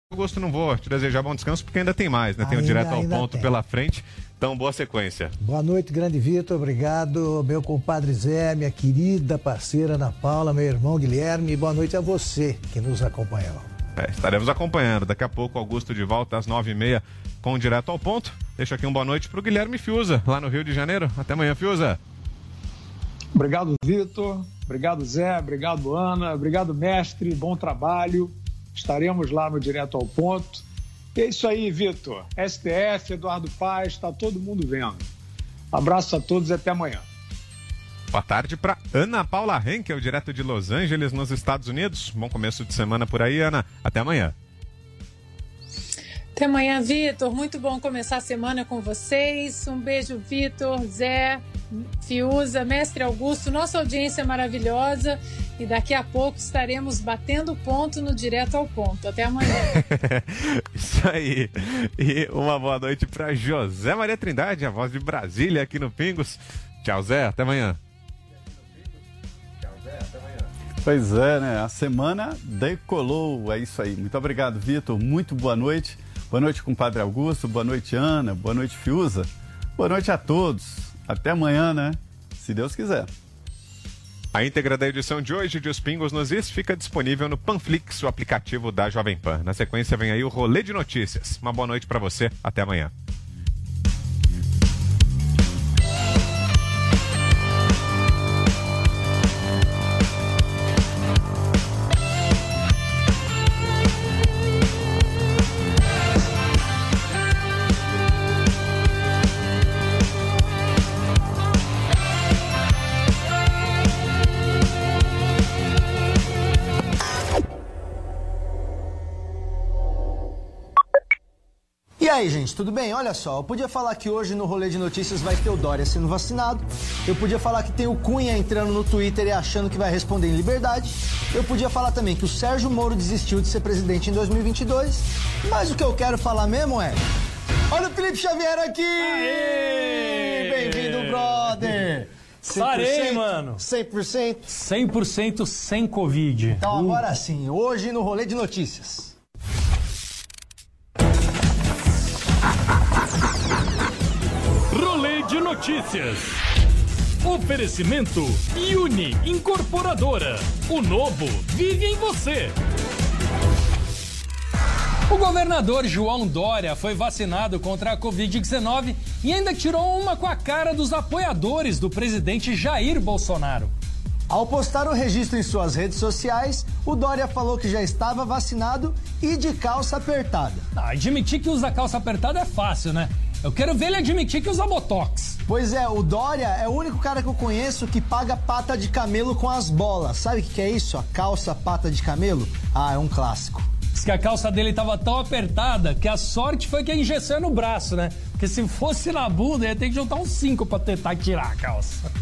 Augusto, não vou te desejar bom descanso porque ainda tem mais, né? Tem um direto ao ponto pela frente, então boa sequência. Boa noite, grande Vitor, obrigado, meu compadre Zé, minha querida parceira Ana Paula, meu irmão Guilherme, e boa noite a você que nos acompanhou. Estaremos acompanhando, daqui a pouco Augusto de volta às 9h30 com o direto ao ponto. Deixa aqui um boa noite pro Guilherme Fiuza, lá no Rio de Janeiro. Até amanhã, Fiuza. Obrigado, Vitor, obrigado, Zé, obrigado, Ana, obrigado, mestre, bom trabalho. Estaremos lá no Direto ao Ponto. E é isso aí, Vitor. STF, Eduardo Paes, está todo mundo vendo. Abraço a todos e até amanhã. Boa tarde para Ana Paula Henkel, direto de Los Angeles, nos Estados Unidos. Bom começo de semana por aí, Ana. Até amanhã. Até amanhã, Vitor. Muito bom começar a semana com vocês. Um beijo, Vitor, Zé, Fiuza, Mestre Augusto. Nossa audiência é maravilhosa. E daqui a pouco estaremos batendo ponto no Direto ao Ponto. Até amanhã. Isso aí. E uma boa noite para José Maria Trindade, a voz de Brasília aqui no Pingos. Tchau, Zé. Até amanhã. Pois é, né? A semana decolou. É isso aí. Muito obrigado, Vitor. Muito boa noite. Boa noite, compadre Augusto. Boa noite, Ana. Boa noite, Fiuza. Boa noite a todos. Até amanhã, né? Se Deus quiser. A íntegra da edição de hoje de Os Pingos nos Is fica disponível no Panflix, o aplicativo da Jovem Pan. Na sequência vem aí o Rolê de Notícias. Uma boa noite para você. Até amanhã. E aí, gente, tudo bem? Olha só, eu podia falar que hoje no Rolê de Notícias vai ter o Dória sendo vacinado, eu podia falar que tem o Cunha entrando no Twitter e achando que vai responder em liberdade, eu podia falar também que o Sérgio Moro desistiu de ser presidente em 2022, mas o que eu quero falar mesmo é... Olha o Felipe Xavier aqui! Aê! Bem-vindo, brother! Sarei, mano! 100%? 100% sem Covid. Então agora sim, hoje no Rolê de Notícias... Rolê de Notícias. Oferecimento Uni Incorporadora. O novo vive em você. O governador João Dória foi vacinado contra a Covid-19 e ainda tirou uma com a cara dos apoiadores do presidente Jair Bolsonaro. Ao postar o registro em suas redes sociais, o Dória falou que já estava vacinado e de calça apertada. Admitir que usa calça apertada é fácil, né? Eu quero ver ele admitir que usa botox. Pois é, o Dória é o único cara que eu conheço que paga pata de camelo com as bolas. Sabe o que é isso? A calça pata de camelo? Ah, é um clássico. Diz que a calça dele estava tão apertada que a sorte foi que a injeção é no braço, né? Porque se fosse na bunda, ia ter que juntar uns 5 pra tentar tirar a calça.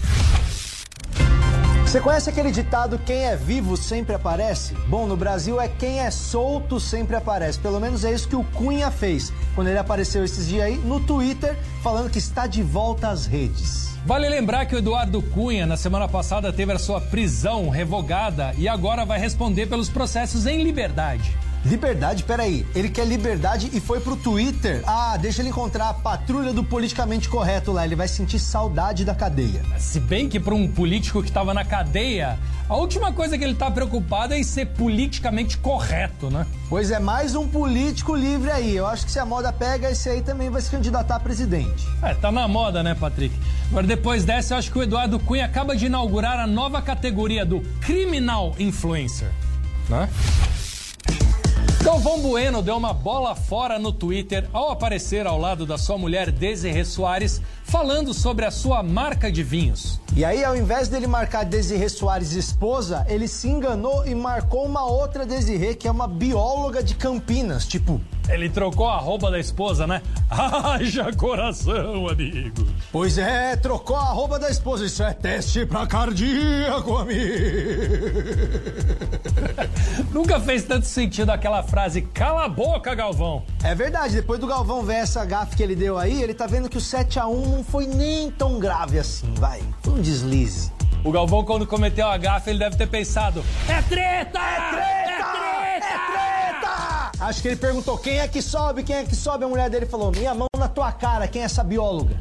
Você conhece aquele ditado, quem é vivo sempre aparece? Bom, no Brasil é quem é solto sempre aparece. Pelo menos é isso que o Cunha fez, quando ele apareceu esses dias aí no Twitter, falando que está de volta às redes. Vale lembrar que o Eduardo Cunha, na semana passada, teve a sua prisão revogada e agora vai responder pelos processos em liberdade. Liberdade? Peraí, ele quer liberdade e foi pro Twitter? Ah, deixa ele encontrar a patrulha do politicamente correto lá, ele vai sentir saudade da cadeia. Se bem que para um político que estava na cadeia, a última coisa que ele tá preocupado é em ser politicamente correto, né? Pois é, mais um político livre aí. Eu acho que se a moda pega, esse aí também vai se candidatar a presidente. Tá na moda, né, Patrick? Agora, depois dessa, eu acho que o Eduardo Cunha acaba de inaugurar a nova categoria do Criminal Influencer, né? Galvão Bueno deu uma bola fora no Twitter ao aparecer ao lado da sua mulher Desirê Soares, falando sobre a sua marca de vinhos. E aí, ao invés dele marcar Desirê Soares esposa, ele se enganou e marcou uma outra Desirê, que é uma bióloga de Campinas, tipo... Ele trocou a arroba da esposa, né? Haja coração, amigo. Pois é, trocou a arroba da esposa. Isso é teste pra cardíaco, amigo. Nunca fez tanto sentido aquela frase, cala a boca, Galvão. É verdade, depois do Galvão ver essa gafe que ele deu aí, ele tá vendo que o 7-1 não foi nem tão grave assim, vai. Foi um deslize. O Galvão, quando cometeu a gafe, ele deve ter pensado, é treta! É treta! É treta! É treta! Acho que ele perguntou, quem é que sobe? Quem é que sobe? A mulher dele falou, minha mão na tua cara, quem é essa bióloga?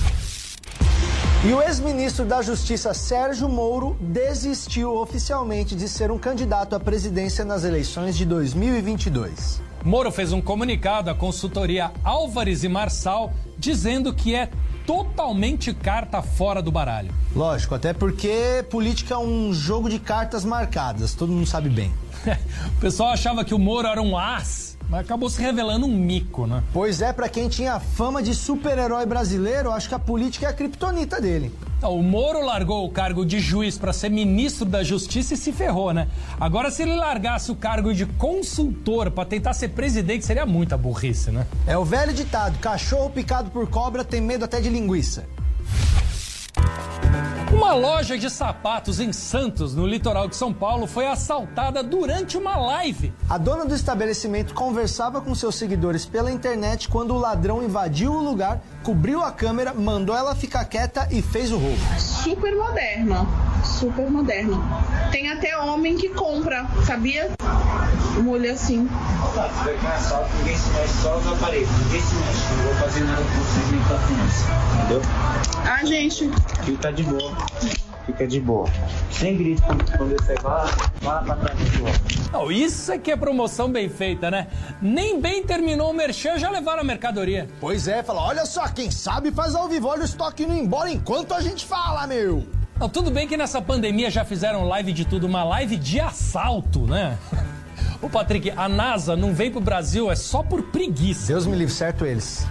E o ex-ministro da Justiça, Sérgio Moro, desistiu oficialmente de ser um candidato à presidência nas eleições de 2022. Moro fez um comunicado à consultoria Álvares e Marçal dizendo que é totalmente carta fora do baralho. Lógico, até porque política é um jogo de cartas marcadas, todo mundo sabe bem. O pessoal achava que o Moro era um as, mas acabou se revelando um mico, né? Pois é, pra quem tinha fama de super-herói brasileiro, acho que a política é a criptonita dele. O Moro largou o cargo de juiz para ser ministro da Justiça e se ferrou, né? Agora, se ele largasse o cargo de consultor para tentar ser presidente, seria muita burrice, né? É o velho ditado, cachorro picado por cobra tem medo até de linguiça. Uma loja de sapatos em Santos, no litoral de São Paulo, foi assaltada durante uma live. A dona do estabelecimento conversava com seus seguidores pela internet quando o ladrão invadiu o lugar, cobriu a câmera, mandou ela ficar quieta e fez o roubo. Super moderna, super moderna. Tem até homem que compra, sabia? Mulher assim. Ninguém se mexe, só os aparelhos, ninguém se mexe. Não vou fazer nada com vocês nem com a criança, entendeu? Ah, gente. Fica de boa. Fica de boa. Sem grito quando você vai lá pra trás de boa. Não, isso é que é promoção bem feita, né? Nem bem terminou o merchan, já levaram a mercadoria. Pois é, fala, olha só, quem sabe faz ao vivo, olha o estoque indo embora enquanto a gente fala, meu. Não, tudo bem que nessa pandemia já fizeram live de tudo, uma live de assalto, né? Ô Patrick, a NASA não vem pro Brasil, é só por preguiça. Deus me livre, certo eles.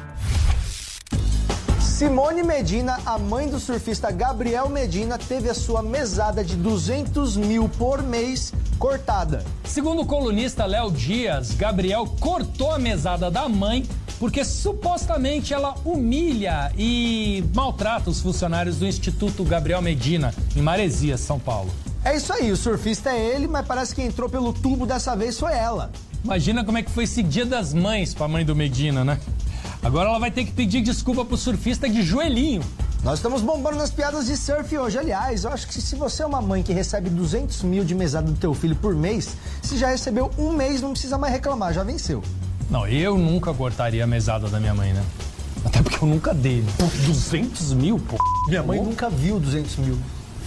Simone Medina, a mãe do surfista Gabriel Medina, teve a sua mesada de 200 mil por mês cortada. Segundo o colunista Léo Dias, Gabriel cortou a mesada da mãe porque supostamente ela humilha e maltrata os funcionários do Instituto Gabriel Medina, em Maresias, São Paulo. É isso aí, o surfista é ele, mas parece que entrou pelo tubo dessa vez foi ela. Imagina como é que foi esse Dia das Mães pra mãe do Medina, né? Agora ela vai ter que pedir desculpa pro surfista de joelhinho. Nós estamos bombando nas piadas de surf hoje. Aliás, eu acho que se você é uma mãe que recebe 200 mil de mesada do teu filho por mês, se já recebeu um mês, não precisa mais reclamar, já venceu. Não, eu nunca cortaria a mesada da minha mãe, né? Até porque eu nunca dei. 200 mil, pô. Minha mãe nunca viu 200 mil.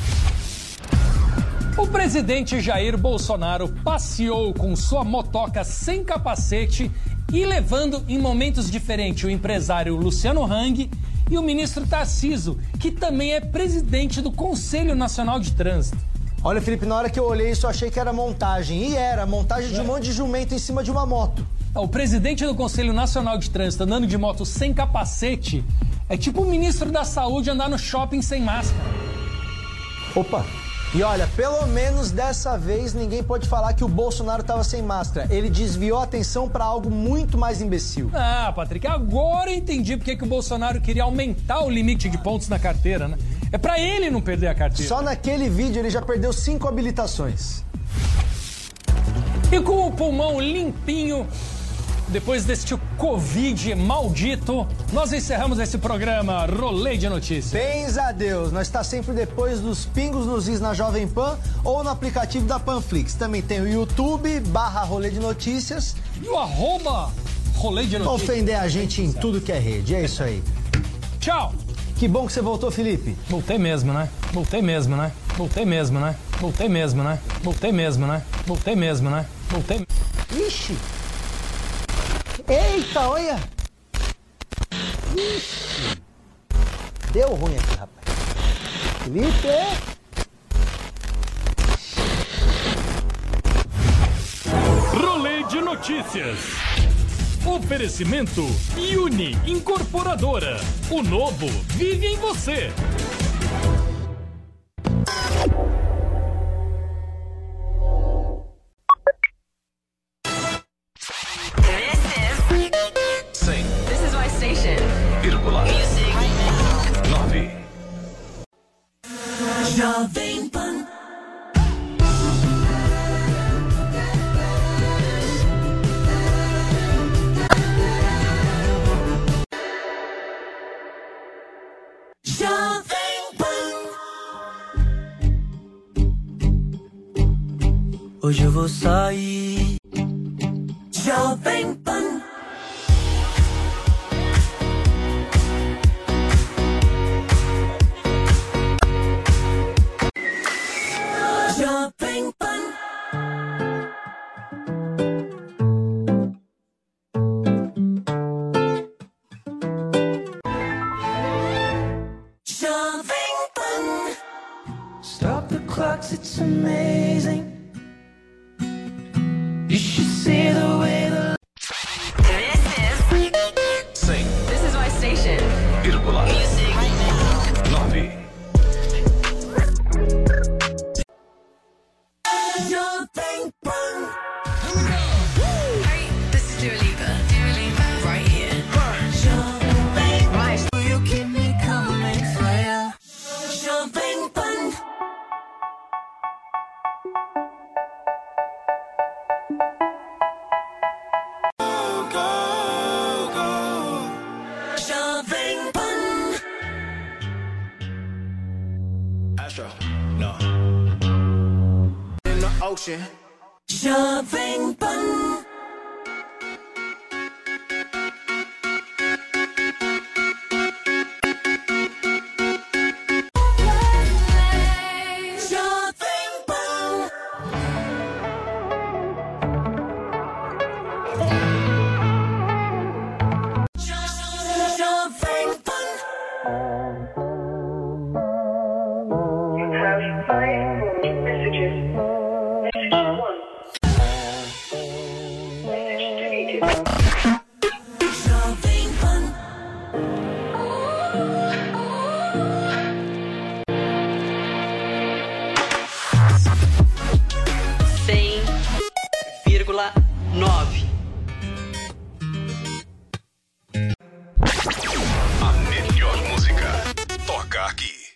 O presidente Jair Bolsonaro passeou com sua motoca sem capacete e levando em momentos diferentes o empresário Luciano Hang e o ministro Tarcísio, que também é presidente do Conselho Nacional de Trânsito. Olha, Felipe, na hora que eu olhei isso, eu achei que era montagem. E era, montagem de um monte de jumento em cima de uma moto. O presidente do Conselho Nacional de Trânsito andando de moto sem capacete é tipo o ministro da Saúde andar no shopping sem máscara. Opa! E olha, pelo menos dessa vez ninguém pode falar que o Bolsonaro estava sem máscara. Ele desviou a atenção para algo muito mais imbecil. Ah, Patrick, agora eu entendi porque que o Bolsonaro queria aumentar o limite de pontos na carteira, né? É pra ele não perder a carteira. Só naquele vídeo ele já perdeu 5 habilitações. E com o pulmão limpinho, depois deste Covid maldito, nós encerramos esse programa Rolê de Notícias. Bens a Deus, nós está sempre depois dos Pingos nos Is na Jovem Pan ou no aplicativo da Panflix. Também tem o YouTube, /Rolê de Notícias. E o @Rolê de Notícias. Ofender a gente em tudo que é rede, é isso aí. Tchau. Que bom que você voltou, Felipe. Voltei mesmo, né? Voltei mesmo, né? Voltei mesmo, né? Voltei mesmo, né? Voltei mesmo, né? Voltei mesmo, né? Voltei. Ixi. Eita, olha! Ixi! Deu ruim aqui, rapaz. Felipe! Rolê de Notícias. Oferecimento Uni Incorporadora. O novo vive em você. Jovem Pan. Jovem Pan. Hoje eu vou sair. Jovem works, it's amazing. You should see the way the... This is my station. Music. 9. Jovem Pan. Hey, this is Dua Lipa. Right here. Right. You keep me coming for ya. Jovem Pan. Jovem Pan. Astro, no. In the ocean. Jovem Pan. Jovem Pan. Jovem Pan. Jovem Pan. A melhor música toca aqui.